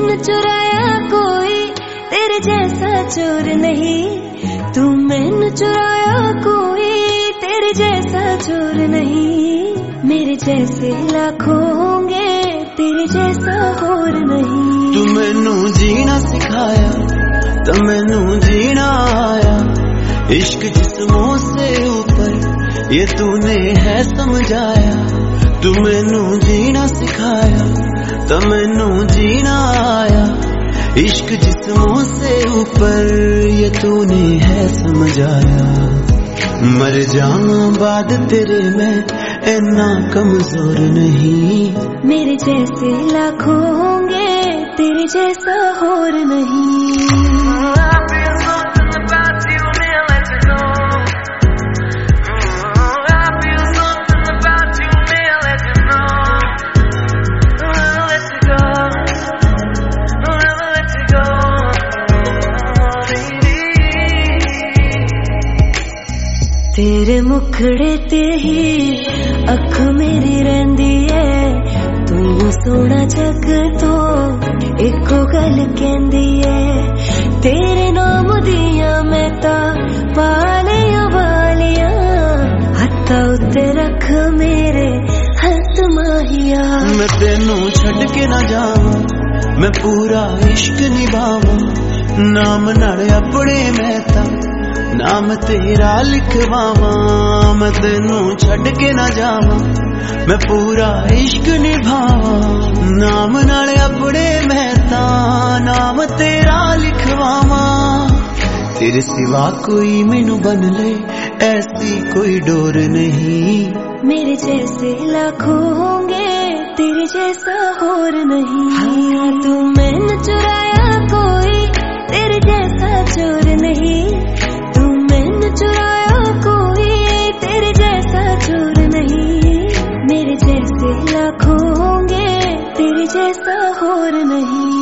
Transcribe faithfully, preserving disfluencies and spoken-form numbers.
मैंने चुराया कोई तेरे जैसा चोर नहीं, तू मैंने चुराया कोई तेरे जैसा चोर नहीं। मेरे जैसे लाखों होंगे तेरे जैसा होर नहीं। तू मैनू जीना सिखाया तो मैनू जीना आया, इश्क जिस्मों से ऊपर ये तूने है समझाया। तू मैनू जीना सिखाया तो मैनू जीना आया, इश्क जिस्मों से ऊपर ये तूने है समझाया। मर जाऊं बाद तेरे में इतना कमजोर नहीं, मेरे जैसे लाखों होंगे तेरे जैसा होर नहीं। तेरे मुखड़े ते ही अख मेरी रहिंदी है, तू सोना जग तो एको गल कहंदी है। तेरे नाम दिया मैं ता पालियां वालियां, हत्था उत्ते रख मेरे हथ माहिया। मैं तेनू छड़ के ना जावां, मैं पूरा इश्क निभावां, नाम नाल अपने मैं ता नाम तेरा लिखवावां। मैं तेनू छड़ के ना जावां, मैं पूरा इश्क निभावां, नाम नाल अपने मैं ता नाम तेरा लिखवावां। तेरे सिवा कोई मैनू बन ले ऐसी कोई डोर नहीं, मेरे जैसे लाखों होंगे तेरे जैसा होर नहीं। हाँ, तू मैंने चुराया कोई तेरे जैसा चोर नहीं, तू मैंने चुराया कोई तेरे जैसा चोर नहीं। मेरे जैसे लाखों होंगे तेरे जैसा होर नहीं।